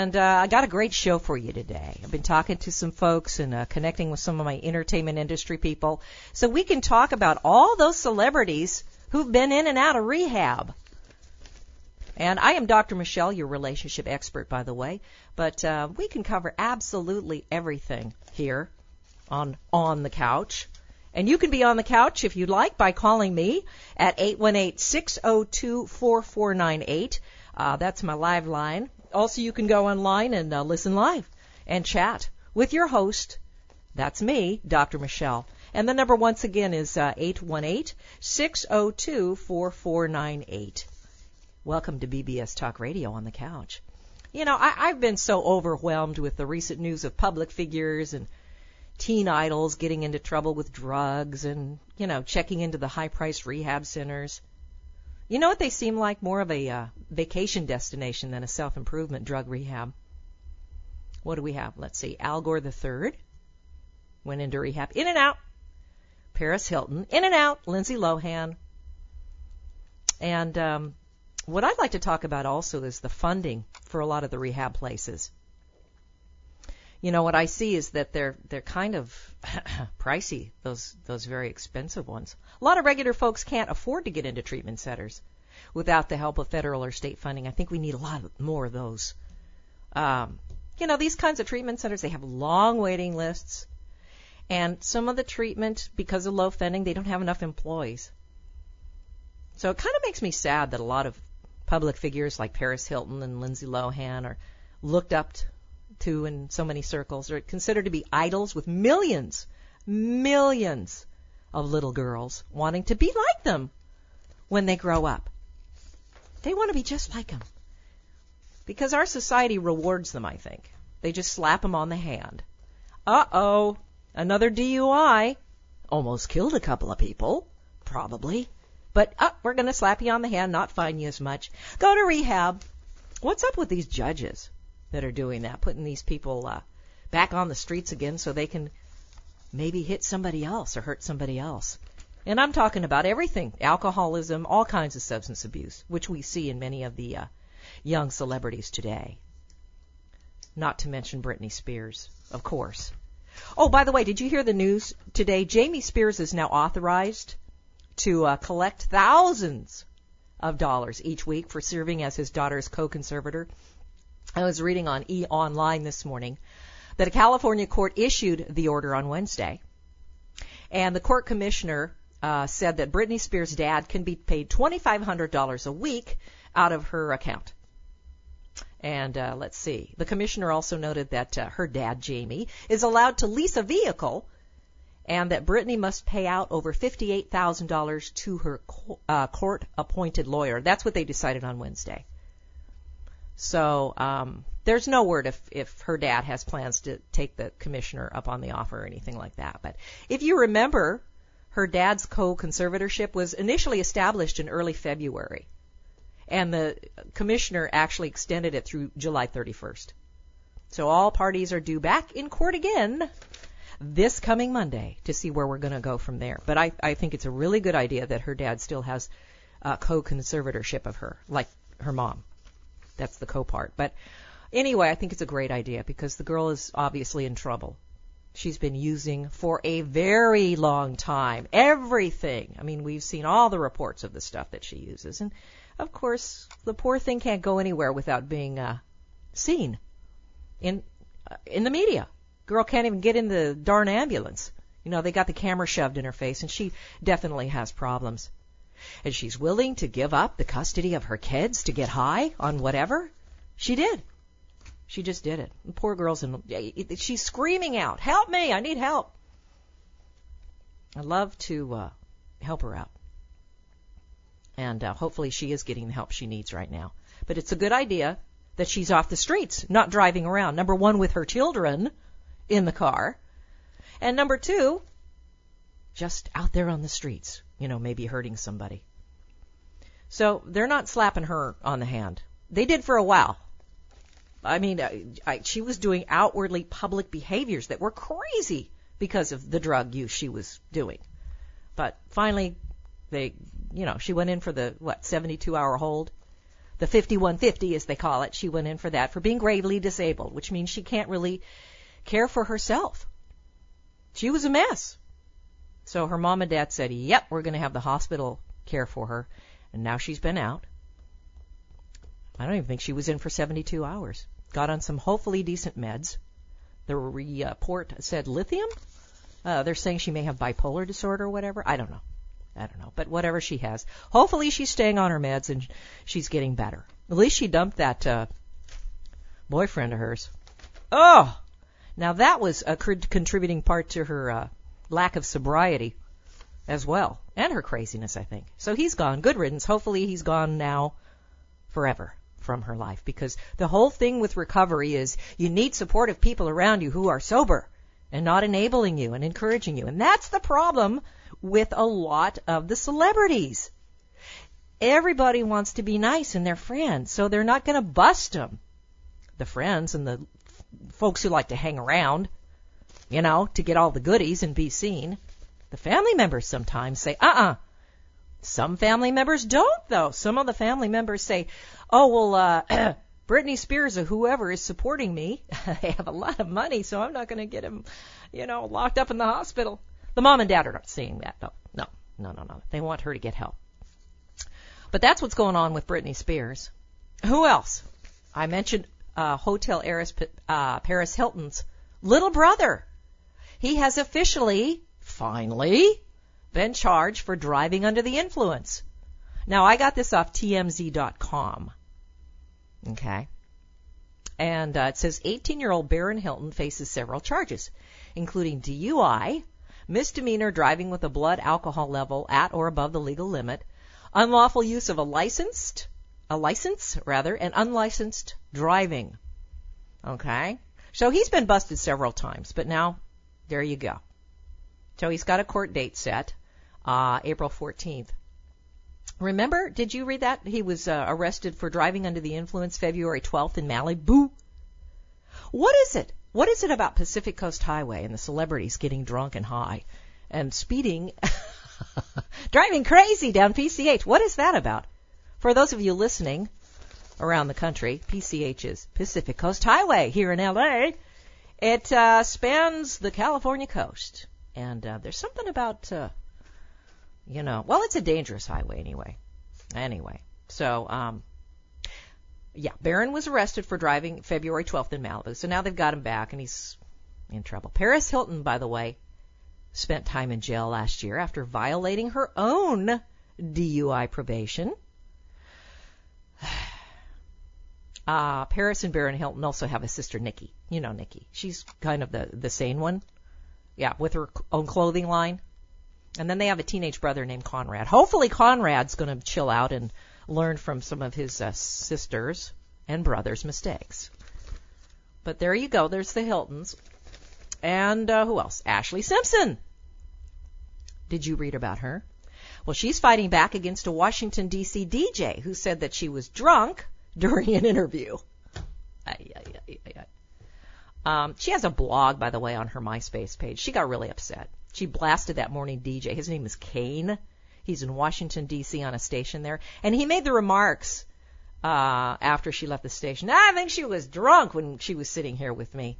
And I got a great show for you today. I've been talking to some folks and connecting with some of my entertainment industry people so we can talk about all those celebrities who've been in and out of rehab. And I am Dr. Michelle, your relationship expert, by the way. But we can cover absolutely everything here on the Couch. And you can be on the couch if you'd like by calling me at 818-602-4498. That's my live line. Also, you can go online and listen live and chat with your host. That's me, Dr. Michelle. And the number once again is 818-602-4498. Welcome to BBS Talk Radio on the Couch. You know, I've been so overwhelmed with the recent news of public figures and teen idols getting into trouble with drugs and, you know, checking into the high-priced rehab centers. You know what they seem like? More of a vacation destination than a self-improvement drug rehab. What do we have? Let's see. Al Gore III went into rehab. In and out. Paris Hilton. In and out. Lindsay Lohan. And what I'd like to talk about also is the funding for a lot of the rehab places. You know, what I see is that they're kind of pricey, those very expensive ones. A lot of regular folks can't afford to get into treatment centers without the help of federal or state funding. I think we need a lot more of those. You know, these kinds of treatment centers, they have long waiting lists. And some of the treatment, because of low funding, they don't have enough employees. So it kind of makes me sad that a lot of public figures like Paris Hilton and Lindsay Lohan are looked up to in so many circles, are considered to be idols with millions of little girls wanting to be like them when they grow up. They want to be just like them. Because our society rewards them, I think. They just slap them on the hand. Uh-oh, another DUI. Almost killed a couple of people, probably. But we're going to slap you on the hand, not fine you as much. Go to rehab. What's up with these judges that are doing that, putting these people back on the streets again so they can maybe hit somebody else or hurt somebody else? And I'm talking about everything, alcoholism, all kinds of substance abuse, which we see in many of the young celebrities today. Not to mention Britney Spears, of course. Oh, by the way, did you hear the news today? Jamie Spears is now authorized to collect thousands of dollars each week for serving as his daughter's co-conservator. I was reading on E-Online this morning that a California court issued the order on Wednesday. And the court commissioner said that Britney Spears' dad can be paid $2,500 a week out of her account. And let's see. The commissioner also noted that her dad, Jamie, is allowed to lease a vehicle and that Britney must pay out over $58,000 to her court-appointed lawyer. That's what they decided on Wednesday. So there's no word if her dad has plans to take the commissioner up on the offer or anything like that. But if you remember, her dad's co-conservatorship was initially established in early February, and the commissioner actually extended it through July 31st. So all parties are due back in court again this coming Monday to see where we're going to go from there. But I think it's a really good idea that her dad still has co-conservatorship of her, like her mom. That's the co-part. But anyway, I think it's a great idea because the girl is obviously in trouble. She's been using for a very long time everything. I mean, we've seen all the reports of the stuff that she uses. And, of course, the poor thing can't go anywhere without being seen in the media. Girl can't even get in the darn ambulance. You know, they got the camera shoved in her face, and she definitely has problems. And she's willing to give up the custody of her kids to get high on whatever. She did. She just did it. The poor girl's she's screaming out, "Help me! I need help!" I'd love to help her out. And hopefully she is getting the help she needs right now. But it's a good idea that she's off the streets, not driving around. Number one, with her children in the car. And number two, just out there on the streets, you know, maybe hurting somebody. So they're not slapping her on the hand. They did for a while. I mean, she was doing outwardly public behaviors that were crazy because of the drug use she was doing. But finally, she went in for the, 72-hour hold. the 5150, as they call it. She went in for that, for being gravely disabled, which means she can't really care for herself. She was a mess. So her mom and dad said, yep, we're going to have the hospital care for her. And now she's been out. I don't even think she was in for 72 hours. Got on some hopefully decent meds. The report said lithium. They're saying she may have bipolar disorder or whatever. I don't know. But whatever she has, hopefully she's staying on her meds and she's getting better. At least she dumped that boyfriend of hers. Oh, now that was a contributing part to her lack of sobriety as well, and her craziness, I think. So he's gone. Good riddance. Hopefully he's gone now forever from her life, because the whole thing with recovery is you need supportive people around you who are sober and not enabling you and encouraging you. And that's the problem with a lot of the celebrities. Everybody wants to be nice and their friends, so they're not going to bust them. The friends and the folks who like to hang around, to get all the goodies and be seen. The family members sometimes say, Some family members don't, though. Some of the family members say, oh, well, Britney Spears or whoever is supporting me. They have a lot of money, so I'm not going to get him, locked up in the hospital. The mom and dad are not saying that. No. They want her to get help. But that's what's going on with Britney Spears. Who else? I mentioned hotel heiress Paris Hilton's little brother. He has officially, finally, been charged for driving under the influence. Now, I got this off TMZ.com. Okay. And it says 18-year-old Barron Hilton faces several charges, including DUI, misdemeanor driving with a blood alcohol level at or above the legal limit, unlawful use of a license, and unlicensed driving. Okay? So he's been busted several times, but now, there you go. So he's got a court date set, April 14th. Remember, did you read that? He was arrested for driving under the influence February 12th in Malibu. What is it? What is it about Pacific Coast Highway and the celebrities getting drunk and high and speeding, driving crazy down PCH? What is that about? For those of you listening around the country, PCH is Pacific Coast Highway here in L.A. It spans the California coast. And there's something about, well, it's a dangerous highway anyway. So, Barron was arrested for driving February 12th in Malibu. So now they've got him back, and he's in trouble. Paris Hilton, by the way, spent time in jail last year after violating her own DUI probation. Paris and Barron Hilton also have a sister, Nikki. You know Nikki. She's kind of the sane one. Yeah, with her own clothing line. And then they have a teenage brother named Conrad. Hopefully Conrad's going to chill out and learn from some of his sisters and brothers' mistakes. But there you go. There's the Hiltons. And who else? Ashley Simpson. Did you read about her? Well, she's fighting back against a Washington, D.C. DJ who said that she was drunk during an interview. She has a blog, by the way, on her MySpace page. She got really upset. She blasted that morning DJ. His name is Kane. He's in Washington, D.C. on a station there. And he made the remarks after she left the station. I think she was drunk when she was sitting here with me.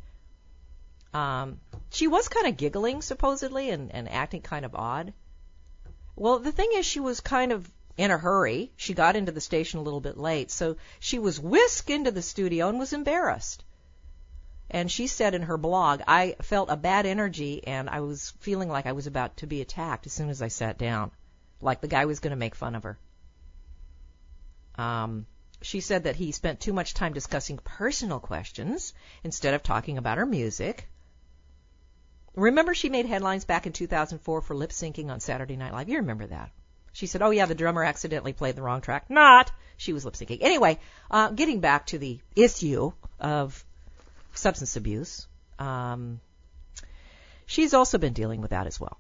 She was kind of giggling, supposedly, and acting kind of odd. Well, the thing is, she was kind of in a hurry. She got into the station a little bit late. So she was whisked into the studio and was embarrassed. And she said in her blog, I felt a bad energy and I was feeling like I was about to be attacked as soon as I sat down. Like the guy was going to make fun of her. She said that he spent too much time discussing personal questions instead of talking about her music. Remember she made headlines back in 2004 for lip syncing on Saturday Night Live? You remember that. She said, oh yeah, the drummer accidentally played the wrong track. Not. She was lip syncing. Anyway, getting back to the issue of substance abuse, she's also been dealing with that as well.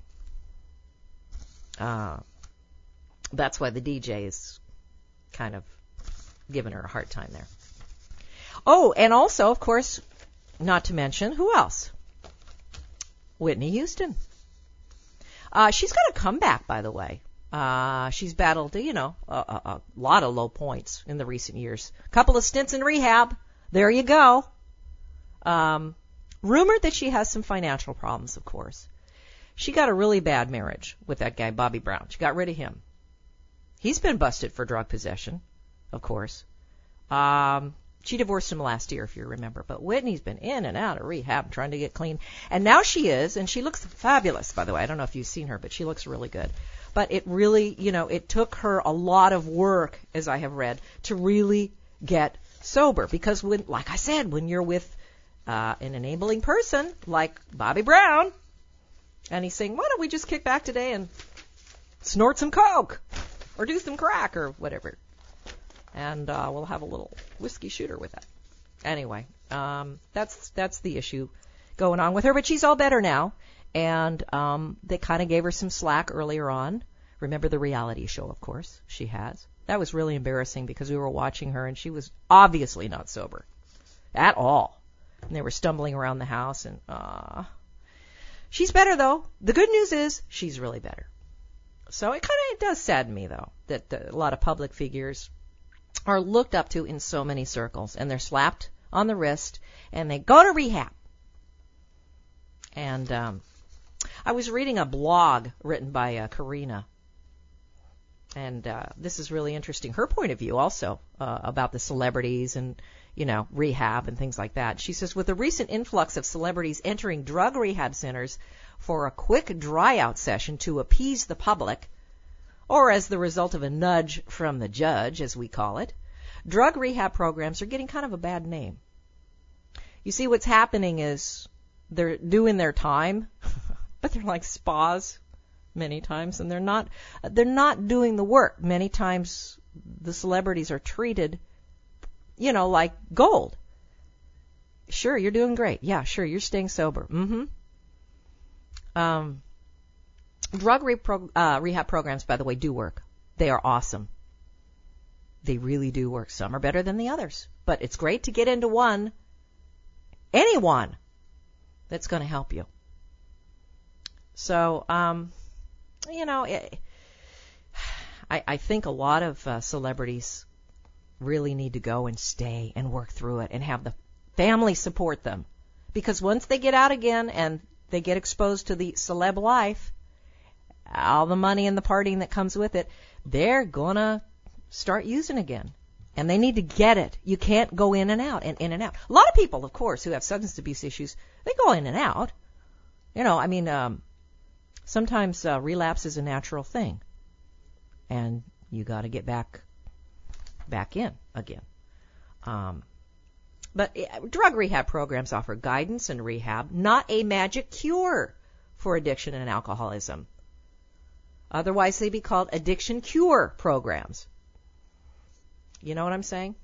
That's why the DJ is kind of giving her a hard time there. Oh, and also, of course, not to mention, who else? Whitney Houston. She's got a comeback, by the way. She's battled, a lot of low points in the recent years. A couple of stints in rehab. There you go. Rumored that she has some financial problems, of course. She got a really bad marriage with that guy, Bobby Brown. She got rid of him. He's been busted for drug possession, of course. She divorced him last year, if you remember. But Whitney's been in and out of rehab trying to get clean. And now she is, and she looks fabulous, by the way. I don't know if you've seen her, but she looks really good. But it really, it took her a lot of work, as I have read, to really get sober. Because like I said, when you're with an enabling person like Bobby Brown, and he's saying, why don't we just kick back today and snort some coke or do some crack or whatever, and we'll have a little whiskey shooter with that. Anyway, that's the issue going on with her, but she's all better now, and they kind of gave her some slack earlier on. Remember the reality show, of course, she has. That was really embarrassing because we were watching her, and she was obviously not sober at all. And they were stumbling around the house, and she's better, though. The good news is she's really better. So it does sadden me, though, that a lot of public figures are looked up to in so many circles, and they're slapped on the wrist, and they go to rehab. And I was reading a blog written by Karina, and this is really interesting. Her point of view also about the celebrities and, rehab and things like that. She says, with the recent influx of celebrities entering drug rehab centers for a quick dry-out session to appease the public, or as the result of a nudge from the judge, as we call it, drug rehab programs are getting kind of a bad name. You see, what's happening is they're doing their time, but they're like spas many times, and they're not doing the work. Many times the celebrities are treated, like gold. Sure, you're doing great. Yeah, sure, you're staying sober. Drug rehab programs, by the way, do work. They are awesome. They really do work. Some are better than the others. But it's great to get into one, anyone, that's going to help you. So, I think a lot of celebrities really need to go and stay and work through it and have the family support them. Because once they get out again and they get exposed to the celeb life, all the money and the partying that comes with it, they're going to start using again. And they need to get it. You can't go in and out and in and out. A lot of people, of course, who have substance abuse issues, they go in and out. Sometimes relapse is a natural thing. And you got to get back in again. But drug rehab programs offer guidance and rehab, not a magic cure for addiction and alcoholism. Otherwise, they'd be called addiction cure programs. You know what I'm saying?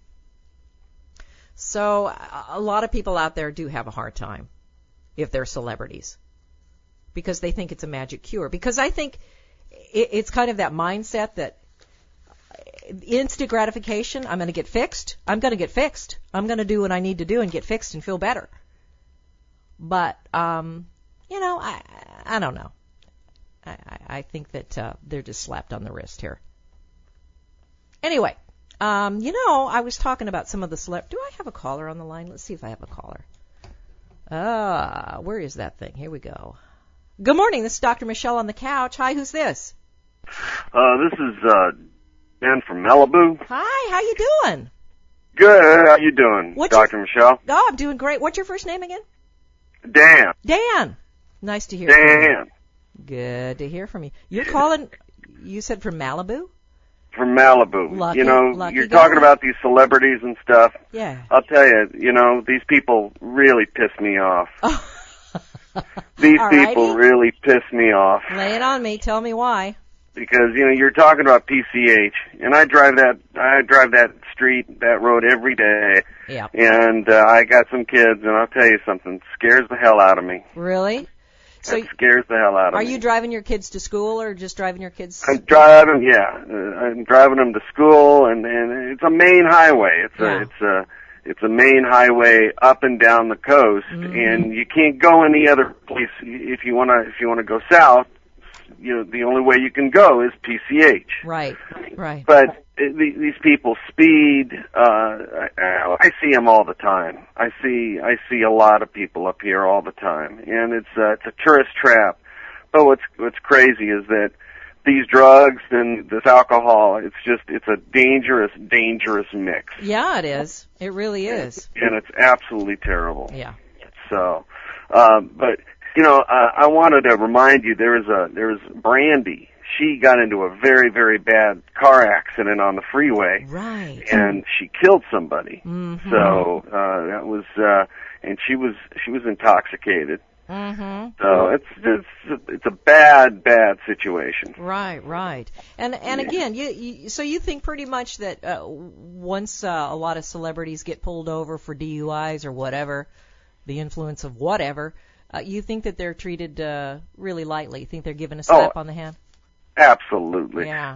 So a lot of people out there do have a hard time if they're celebrities because they think it's a magic cure. Because I think it's kind of that mindset that instant gratification, I'm going to get fixed. I'm going to do what I need to do and get fixed and feel better. But, I don't know. I think that they're just slapped on the wrist here. Anyway, I was talking about some of the Do I have a caller on the line? Let's see if I have a caller. Where is that thing? Here we go. Good morning. This is Dr. Michelle on the couch. Hi, who's this? This is Dan from Malibu. Hi, how you doing? Good. How you doing, Dr. Michelle? Oh, I'm doing great. What's your first name again? Dan. Dan. Nice to hear from you. Dan. Good to hear from you. You're calling, you said from Malibu? From Malibu. Lucky you're guy. Talking about these celebrities and stuff. Yeah. I'll tell you, these people really piss me off. Oh. These people really piss me off. Lay it on me. Tell me why. Because, you're talking about PCH, and I drive that street, that road every day. Yeah. And I got some kids, and I'll tell you something, it scares the hell out of me. Really? So it scares the hell out of me. Are you driving your kids to school or just driving your kids? I'm driving them to school, and it's a main highway. It's a main highway up and down the coast, and you can't go any other place if you wanna go south. the only way you can go is PCH. Right. But these people speed. I see them all the time. I see a lot of people up here all the time, and it's a tourist trap. But what's crazy is that these drugs and this alcohol, it's a dangerous mix. Yeah, it is. It really is. And it's absolutely terrible. Yeah. So, but I wanted to remind you there was Brandy. She got into a very, very bad car accident on the freeway. Right. And she killed somebody. Mm-hmm. So, that was, and she was intoxicated. Mm-hmm. So it's a bad situation. Right. And again, so you think pretty much that once a lot of celebrities get pulled over for DUIs or whatever, the influence of whatever, you think that they're treated really lightly? You think they're given a slap on the hand? Absolutely. Yeah.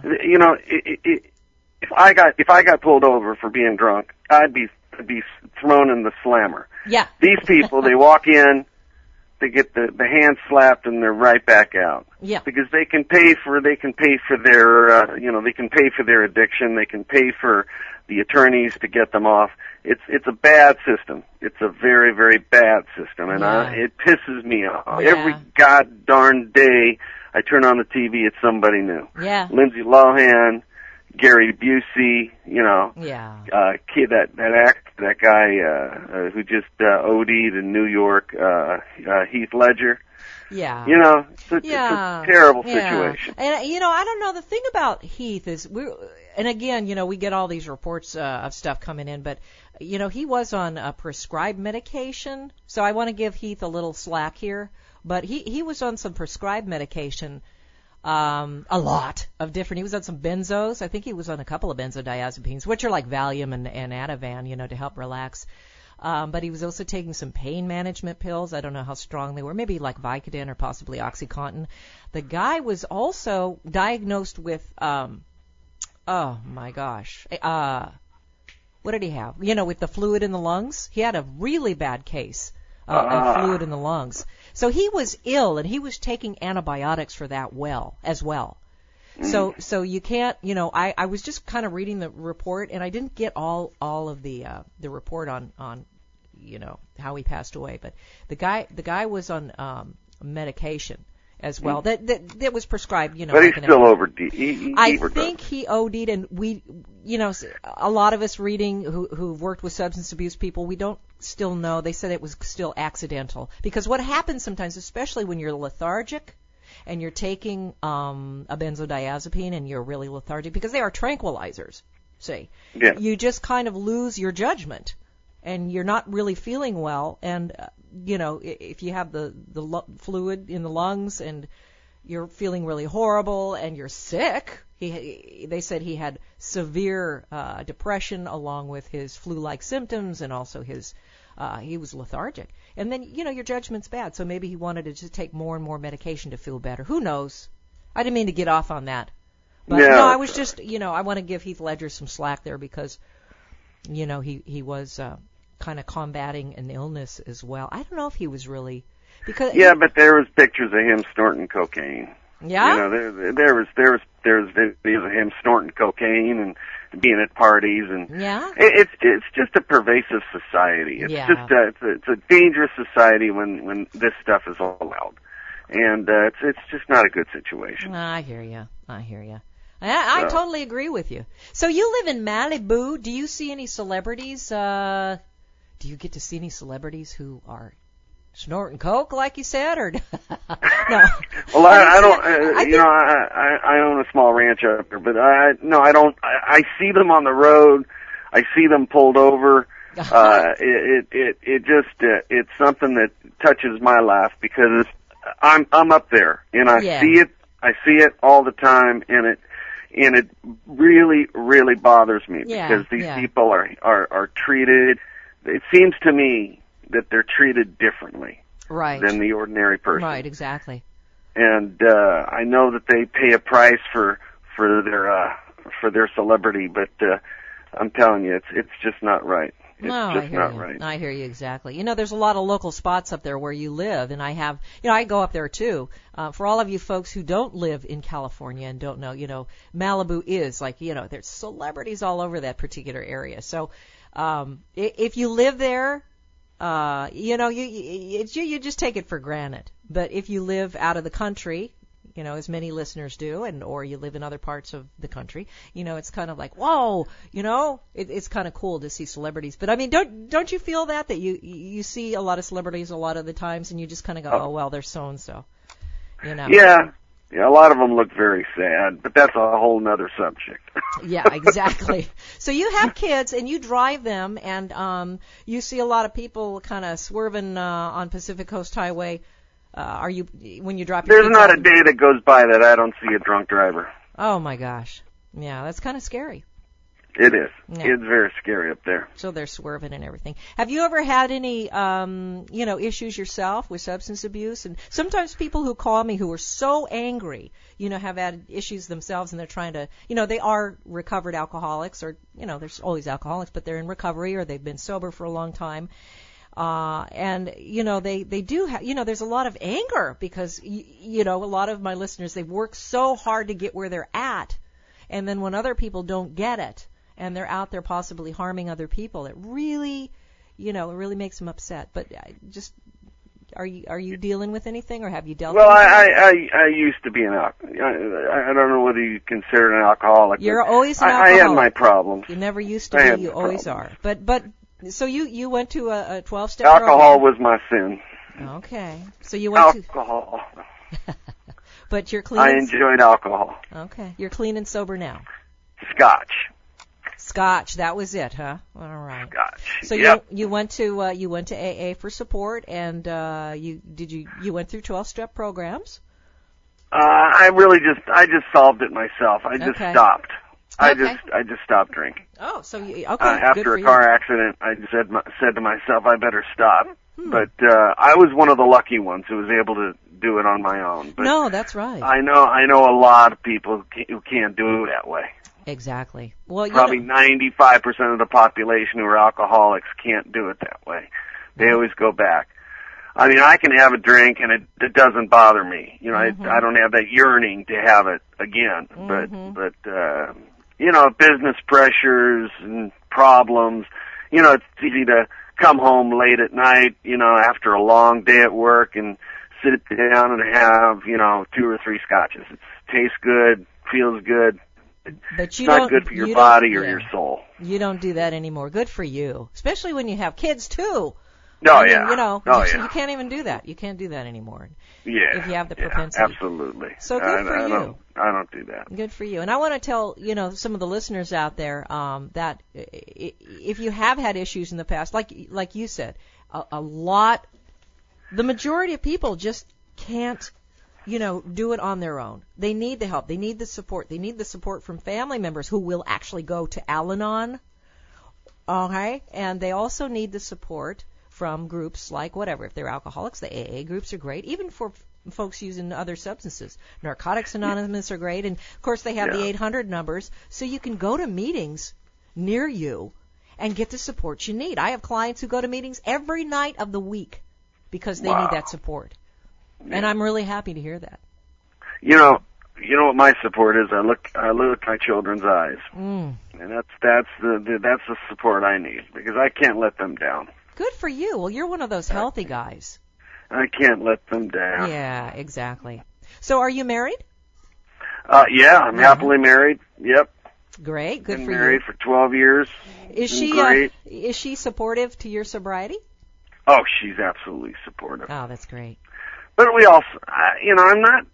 If I got pulled over for being drunk, I'd be thrown in the slammer. Yeah. These people, they walk in, they get the hand slapped, and they're right back out. Yeah. Because they can pay for their they can pay for their addiction. They can pay for the attorneys to get them off. It's a bad system. It's a very, very bad system, and it pisses me off. Yeah. Every god darn day I turn on the TV, it's somebody new. Yeah. Lindsay Lohan, Gary Busey, kid, that guy who just OD'd in New York, Heath Ledger. Yeah. It's a terrible situation. And I don't know, the thing about Heath is and again, we get all these reports of stuff coming in, but he was on a prescribed medication, so I want to give Heath a little slack here, but he was on some prescribed medication. A lot of different. He was on some benzos. I think he was on a couple of benzodiazepines, which are like Valium and Ativan, to help relax. But he was also taking some pain management pills. I don't know how strong they were. Maybe like Vicodin or possibly OxyContin. The guy was also diagnosed with, oh my gosh, what did he have? With the fluid in the lungs. He had a really bad case of fluid in the lungs. So he was ill, and he was taking antibiotics for that as well. So you can't, I was just kind of reading the report, and I didn't get all of the report on how he passed away, but the guy was on medication as well that was prescribed, But he's still OD'd. I think he OD'd, and we, a lot of us reading who've worked with substance abuse people, we don't still know. They said it was still accidental, because what happens sometimes, especially when you're lethargic and you're taking a benzodiazepine and you're really lethargic, because they are tranquilizers, see, you just kind of lose your judgment and you're not really feeling well, and if you have the fluid in the lungs and you're feeling really horrible and you're sick. They said he had severe depression along with his flu-like symptoms, and also he was lethargic. And then, your judgment's bad, so maybe he wanted to just take more and more medication to feel better. Who knows? I didn't mean to get off on that. But no, I was just, I want to give Heath Ledger some slack there, because, he was kind of combating an illness as well. I don't know if he was really, because but there was pictures of him snorting cocaine. Yeah, there was videos of him snorting cocaine and being at parties, and it's just a pervasive society. It's just a dangerous society when this stuff is all allowed, and it's just not a good situation. I hear you. I totally agree with you. So you live in Malibu. Do you see any celebrities? Do you get to see any celebrities who are snorting coke, like you said, or no? Well, I don't. I own a small ranch up there, but I don't. I see them on the road. I see them pulled over. It's something that touches my life, because I'm up there and I see it. I see it all the time, and it really, really bothers me, because these people are treated. It seems to me that they're treated differently than the ordinary person. Right, exactly. And I know that they pay a price for their celebrity, but I'm telling you, it's just not right. It's just not right. I hear you exactly. There's a lot of local spots up there where you live, and I go up there too. For all of you folks who don't live in California and don't know, Malibu is like, there's celebrities all over that particular area. So, if you live there, you just take it for granted. But if you live out of the country, as many listeners do, or you live in other parts of the country, it's kind of like, whoa, it's kind of cool to see celebrities. But I mean, don't you feel that you see a lot of celebrities a lot of the times, and you just kind of go, oh well, they're so and so, Yeah, a lot of them look very sad, but that's a whole nother subject. Yeah, exactly. So you have kids, and you drive them, and you see a lot of people kind of swerving on Pacific Coast Highway. When you drop your kids kids not a day that goes by that I don't see a drunk driver. Oh my gosh. Yeah, that's kind of scary. It is. Yeah. It's very scary up there. So they're swerving and everything. Have you ever had any, issues yourself with substance abuse? And sometimes people who call me who are so angry, have had issues themselves, and they're trying to, they are recovered alcoholics, or, there's always alcoholics, but they're in recovery, or they've been sober for a long time. And, they do have, there's a lot of anger because, a lot of my listeners, they've worked so hard to get where they're at. And then when other people don't get it, and they're out there possibly harming other people, it really, it really makes them upset. But are you dealing with anything, or have you dealt with anything? I used to be an alcoholic. I don't know whether you consider an alcoholic. You're always an alcoholic. I had my problems. You never used to be, you always are. But so you went to a 12-step Alcohol program. was my sin. Okay. So you went alcohol. But you're clean. I enjoyed alcohol. Okay. You're clean and sober now. Scotch, that was it, huh? All right. Scotch. So yep. you went to AA for support, and you went through 12-step programs? I just solved it myself. I just stopped. Okay. I just stopped drinking. Oh, so okay. After a car accident, I said to myself, I better stop. But I was one of the lucky ones who was able to do it on my own. But no, that's right. I know a lot of people who can't do it that way. Exactly. Well, probably 95% of the population who are alcoholics can't do it that way. They always go back. I mean, I can have a drink and it doesn't bother me. I don't have that yearning to have it again. But business pressures and problems. It's easy to come home late at night, after a long day at work and sit down and have, 2 or 3 scotches. It tastes good, feels good. But it's not good for your body or your soul. You don't do that anymore. Good for you. Especially when you have kids, too. You can't even do that. You can't do that anymore. Yeah. If you have the propensity. Absolutely. So good for you. I don't do that. Good for you. And I want to tell, some of the listeners out there, that if you have had issues in the past, like you said, the majority of people just can't, do it on their own. They need the help. They need the support. They need the support from family members who will actually go to Al-Anon. Okay? And they also need the support from groups like whatever. If they're alcoholics, the AA groups are great, even for folks using other substances. Narcotics Anonymous are great, and of course they have the 800 numbers, so you can go to meetings near you and get the support you need. I have clients who go to meetings every night of the week because they need that support, and I'm really happy to hear that. You know what my support is. I look at my children's eyes, and that's the support I need because I can't let them down. Good for you. Well, you're one of those healthy guys. I can't let them down. Yeah, exactly. So are you married? Yeah, I'm happily married. Yep. Great. Good Been for you. Been married for 12 years. Is she supportive to your sobriety? Oh, she's absolutely supportive. Oh, that's great. But we also, I'm not,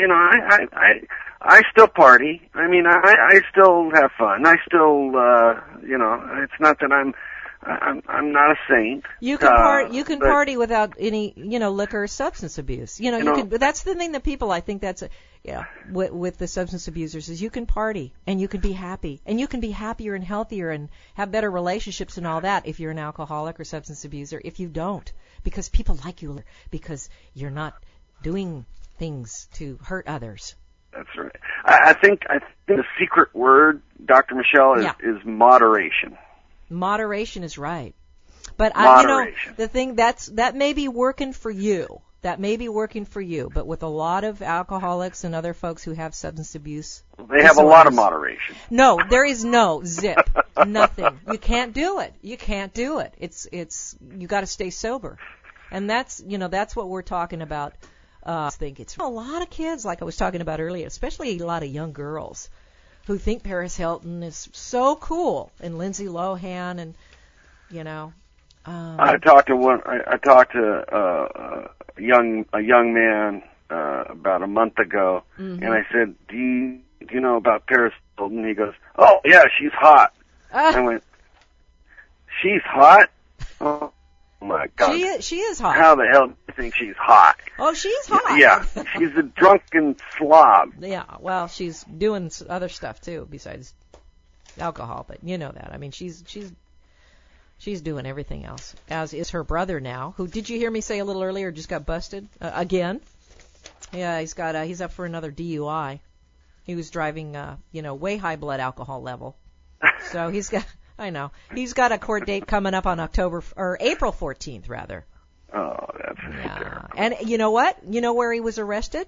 I still party. I mean, I still have fun. I still, it's not that I'm not a saint. You can party without any, liquor or substance abuse. That's the thing that people, I think that's, with the substance abusers is you can party and you can be happy and you can be happier and healthier and have better relationships and all that if you're an alcoholic or substance abuser. If you don't, because people like you because you're not doing things to hurt others. That's right. I think the secret word, Dr. Michelle, is moderation. Moderation is right. But the thing that may be working for you. That may be working for you, but with a lot of alcoholics and other folks who have substance abuse, they have a lot of moderation. No, there is no zip, nothing. You can't do it. You can't do it. It's you got to stay sober, and that's what we're talking about. I think it's a lot of kids, like I was talking about earlier, especially a lot of young girls, who think Paris Hilton is so cool, and Lindsay Lohan, and I talked to a young man about a month ago, and I said, "Do you know about Paris Hilton?" And he goes, "Oh yeah, she's hot." I went, "She's hot? Oh my God, she is hot. How the hell do you think she's hot?" Oh, she's hot. Yeah, she's a drunken slob. Yeah, well, she's doing other stuff too besides alcohol, but you know that. I mean, she's doing everything else, as is her brother now, who, did you hear me say a little earlier, just got busted again? Yeah, he's up for another DUI. He was driving, way high blood alcohol level. So he's got a court date coming up on April 14th, rather. Oh, that's terrible. And you know what? You know where he was arrested?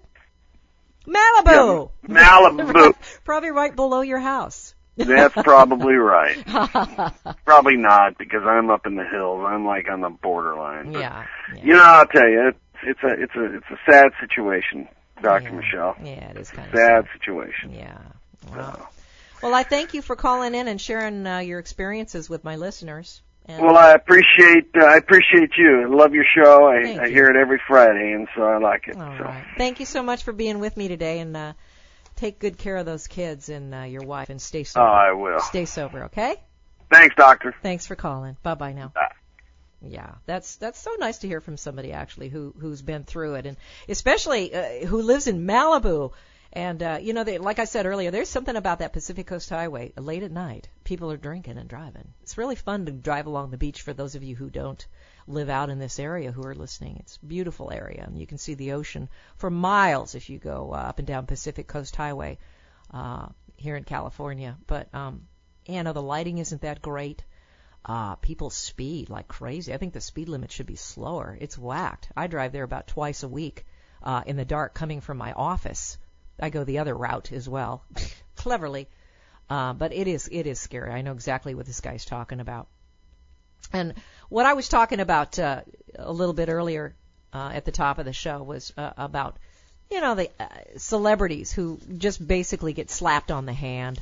Malibu. Yeah, Malibu. Probably right below your house. That's probably right. Probably not, because I'm up in the hills. I'm like on the borderline. But, yeah. I'll tell you, it's a sad situation, Dr. Michelle. Yeah, it is kind of sad situation. Yeah. Wow. Well, I thank you for calling in and sharing your experiences with my listeners. Well, I appreciate you. I love your show. I hear it every Friday, and so I like it. All right. Thank you so much for being with me today, and take good care of those kids and your wife, and stay sober. Oh, I will. Stay sober, okay? Thanks, Doctor. Thanks for calling. Bye-bye now. Bye. Yeah, that's so nice to hear from somebody actually who's been through it, and especially who lives in Malibu. And like I said earlier, there's something about that Pacific Coast Highway late at night. People are drinking and driving. It's really fun to drive along the beach for those of you who don't live out in this area who are listening. It's a beautiful area, and you can see the ocean for miles if you go up and down Pacific Coast Highway here in California. But the lighting isn't that great. People speed like crazy. I think the speed limit should be slower. It's whacked. I drive there about twice a week in the dark coming from my office. I go the other route as well, cleverly. But it is scary. I know exactly what this guy's talking about. And what I was talking about a little bit earlier at the top of the show was about, the celebrities who just basically get slapped on the hand,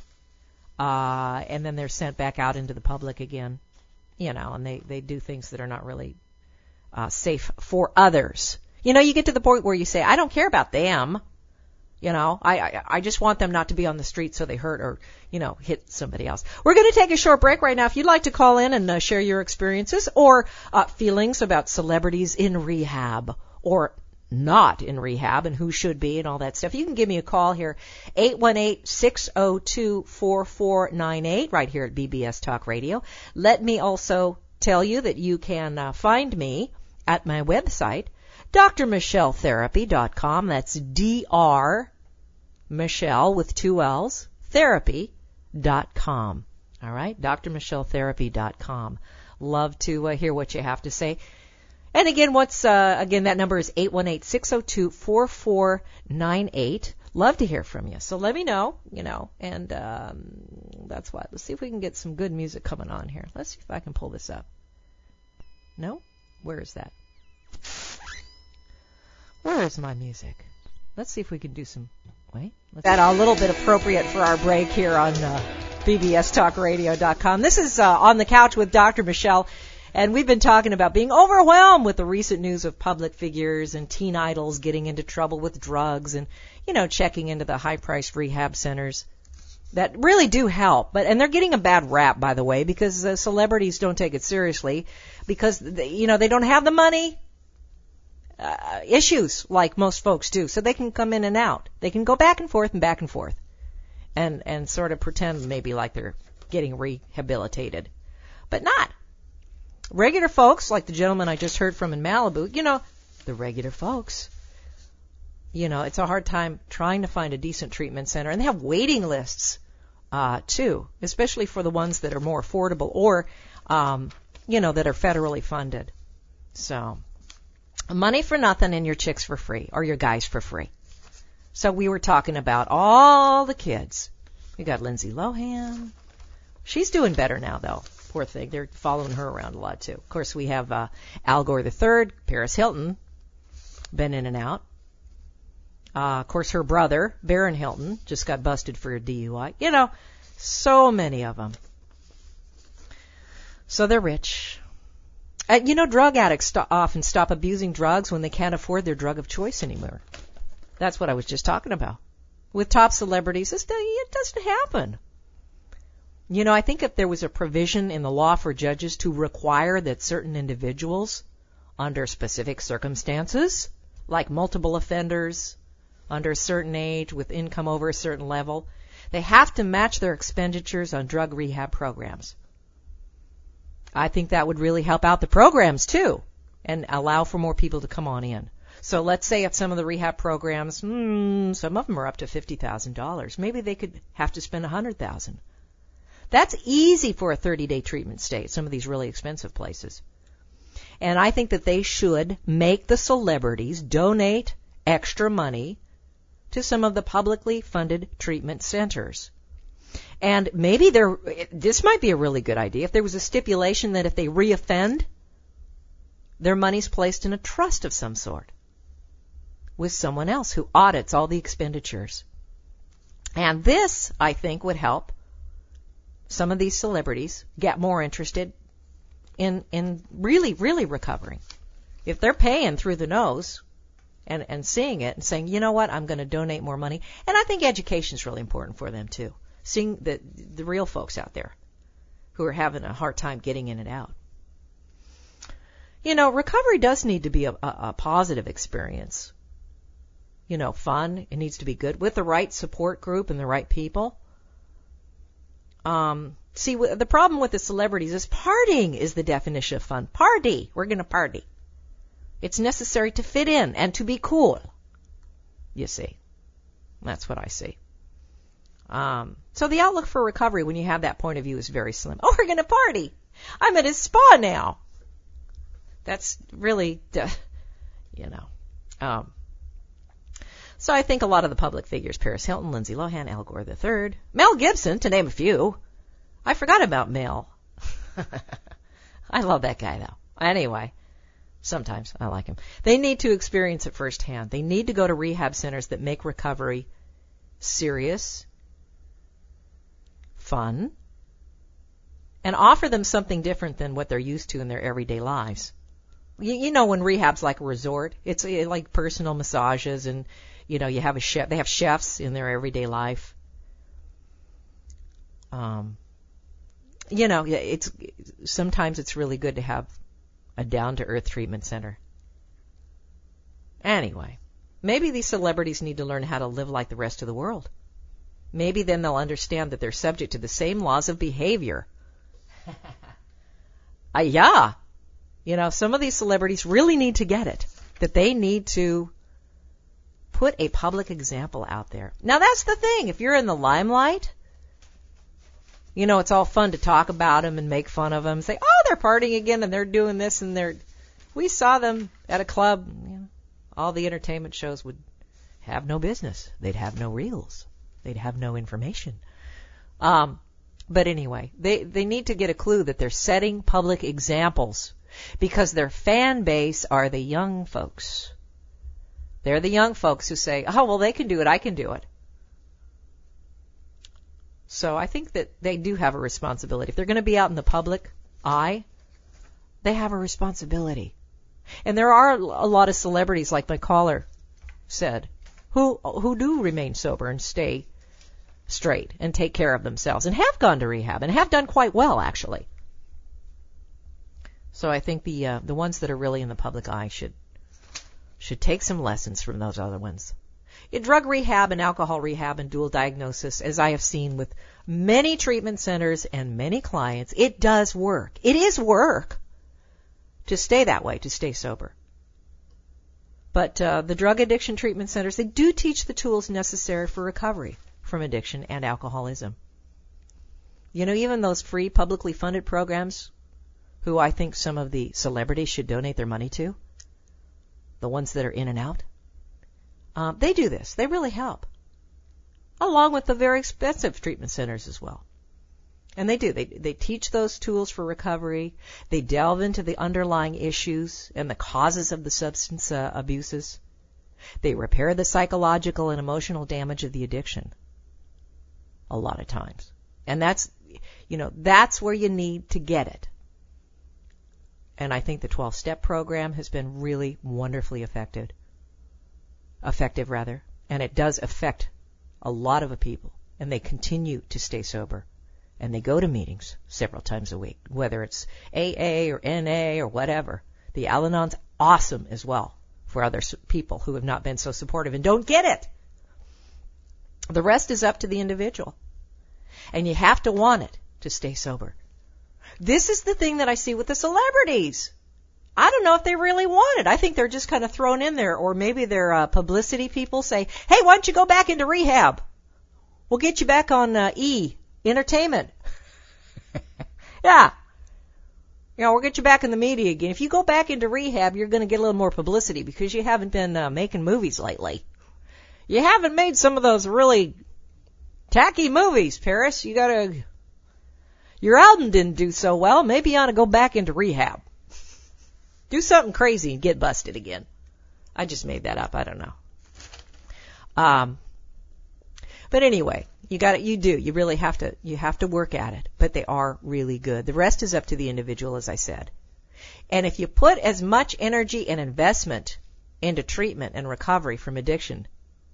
and then they're sent back out into the public again, and they do things that are not really safe for others. You get to the point where you say, I don't care about them. I just want them not to be on the street so they hurt or, hit somebody else. We're going to take a short break right now. If you'd like to call in and share your experiences or feelings about celebrities in rehab or not in rehab and who should be and all that stuff, you can give me a call here, 818-602-4498, right here at BBS Talk Radio. Let me also tell you that you can find me at my website, drmichelletherapy.com. That's Dr. Michelle with 2 L's, therapy.com. All right, drmichelletherapy.com. Love to hear what you have to say. And again, that number is 818-602-4498. Love to hear from you. So let me know, and that's what. Let's see if we can get some good music coming on here. Let's see if I can pull this up. No? Where is that? Where is my music? Let's see if we can do some. That a little bit appropriate for our break here on bbstalkradio.com. This is On the Couch with Dr. Michelle, and we've been talking about being overwhelmed with the recent news of public figures and teen idols getting into trouble with drugs and, checking into the high-priced rehab centers that really do help. And they're getting a bad rap, by the way, because celebrities don't take it seriously because, they don't have the money. Issues like most folks do, so they can come in and out. They can go back and forth and sort of pretend maybe like they're getting rehabilitated, but not. Regular folks, like the gentleman I just heard from in Malibu, the regular folks, it's a hard time trying to find a decent treatment center, and they have waiting lists too, especially for the ones that are more affordable or, that are federally funded. So, money for nothing and your chicks for free, or your guys for free. So we were talking about all the kids. We got Lindsay Lohan. She's doing better now, though. Poor thing. They're following her around a lot, too. Of course, we have Al Gore III, Paris Hilton, been in and out. Of course, her brother, Barron Hilton, just got busted for a DUI. So many of them. So they're rich. Drug addicts often stop abusing drugs when they can't afford their drug of choice anymore. That's what I was just talking about. With top celebrities, it doesn't happen. I think if there was a provision in the law for judges to require that certain individuals, under specific circumstances, like multiple offenders, under a certain age, with income over a certain level, they have to match their expenditures on drug rehab programs. I think that would really help out the programs, too, and allow for more people to come on in. So let's say at some of the rehab programs, some of them are up to $50,000. Maybe they could have to spend $100,000. That's easy for a 30-day treatment stay at some of these really expensive places. And I think that they should make the celebrities donate extra money to some of the publicly funded treatment centers. And maybe this might be a really good idea if there was a stipulation that if they reoffend, their money's placed in a trust of some sort with someone else who audits all the expenditures. And this, I think, would help some of these celebrities get more interested in really, really recovering. If they're paying through the nose and seeing it and saying, you know what, I'm going to donate more money. And I think education is really important for them, too. Seeing the real folks out there who are having a hard time getting in and out. Recovery does need to be a positive experience. Fun. It needs to be good with the right support group and the right people. See, the problem with the celebrities is partying is the definition of fun. Party. We're going to party. It's necessary to fit in and to be cool. You see. That's what I see. So the outlook for recovery when you have that point of view is very slim. Oh, we're going to party. I'm at a spa now. That's really, So I think a lot of the public figures, Paris Hilton, Lindsay Lohan, Al Gore III, Mel Gibson, to name a few. I forgot about Mel. I love that guy, though. Anyway, sometimes I like him. They need to experience it firsthand. They need to go to rehab centers that make recovery serious, fun, and offer them something different than what they're used to in their everyday lives. When rehab's like a resort, it's like personal massages and, you have a chef. They have chefs in their everyday life. Sometimes it's really good to have a down-to-earth treatment center. Anyway, maybe these celebrities need to learn how to live like the rest of the world. Maybe then they'll understand that they're subject to the same laws of behavior. Yeah. Some of these celebrities really need to get it, that they need to put a public example out there. Now, that's the thing. If you're in the limelight, it's all fun to talk about them and make fun of them, say, oh, they're partying again and they're doing this and we saw them at a club. All the entertainment shows would have no business. They'd have no reels. They'd have no information. But anyway, they need to get a clue that they're setting public examples because their fan base are the young folks. They're the young folks who say, oh, well, they can do it, I can do it. So I think that they do have a responsibility. If they're going to be out in the public eye, they have a responsibility. And there are a lot of celebrities, like my caller said, who do remain sober and stay straight and take care of themselves and have gone to rehab and have done quite well, actually. So I think the ones that are really in the public eye should take some lessons from those other ones. In drug rehab and alcohol rehab and dual diagnosis, as I have seen with many treatment centers and many clients, it does work. It is work to stay that way, to stay sober. But the drug addiction treatment centers, they do teach the tools necessary for recovery from addiction and alcoholism. You know, even those free publicly funded programs, who I think some of the celebrities should donate their money to, the ones that are in and out, they do this. They really help. Along with the very expensive treatment centers as well. And they do. They teach those tools for recovery. They delve into the underlying issues and the causes of the substance abuses. They repair the psychological and emotional damage of the addiction. A lot of times. And that's where you need to get it. And I think the 12-step program has been really wonderfully effective, and it does affect a lot of people, and they continue to stay sober, and they go to meetings several times a week, whether it's AA or NA or whatever. The Al-Anon's awesome as well for other people who have not been so supportive and don't get it. The rest is up to the individual, and you have to want it to stay sober. This is the thing that I see with the celebrities. I don't know if they really want it. I think they're just kind of thrown in there, or maybe their publicity people say, hey, why don't you go back into rehab? We'll get you back on entertainment. Yeah. We'll get you back in the media again. If you go back into rehab, you're going to get a little more publicity because you haven't been making movies lately. You haven't made some of those really tacky movies, Paris. Your album didn't do so well. Maybe you ought to go back into rehab. Do something crazy and get busted again. I just made that up. I don't know. But anyway, you really have to work at it. But they are really good. The rest is up to the individual, as I said. And if you put as much energy and investment into treatment and recovery from addiction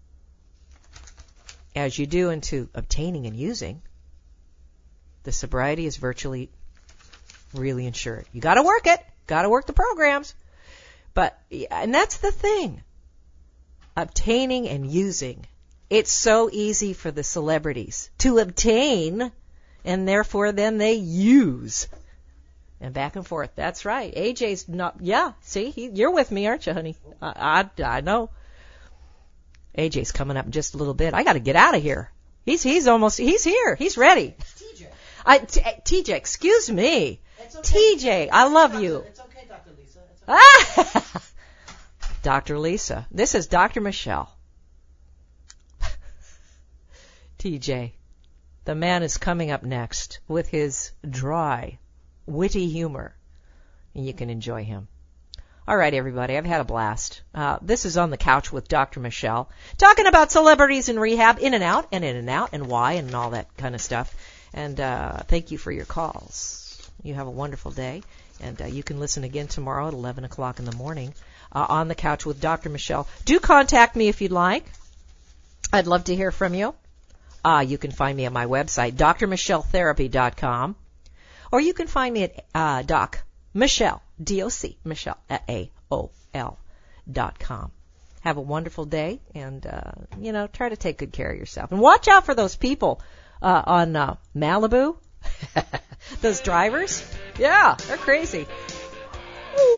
as you do into obtaining and using, the sobriety is virtually really insured. You got to work it. Got to work the programs. And that's the thing. Obtaining and using. It's so easy for the celebrities to obtain, and therefore then they use. And back and forth. That's right. AJ's not, see, you're with me, aren't you, honey? I know. AJ's coming up in just a little bit. I got to get out of here. He's here. He's ready. TJ, excuse me. Okay. TJ, I love you. It's okay, Dr. Lisa. It's okay. Dr. Lisa. This is Dr. Michelle. TJ, the man is coming up next with his dry, witty humor, and you can enjoy him. All right, everybody, I've had a blast. This is On the Couch with Dr. Michelle, talking about celebrities in rehab, in and out, and why, and all that kind of stuff. And thank you for your calls. You have a wonderful day, and you can listen again tomorrow at 11 o'clock in the morning on the Couch with Dr. Michelle. Do contact me if you'd like. I'd love to hear from you. You can find me at my website, drmichelletherapy.com, or you can find me at Doc Michelle, D-O-C, Michelle, at AOL.com. Have a wonderful day, and, try to take good care of yourself. And watch out for those people on Malibu. Those drivers. Yeah, they're crazy.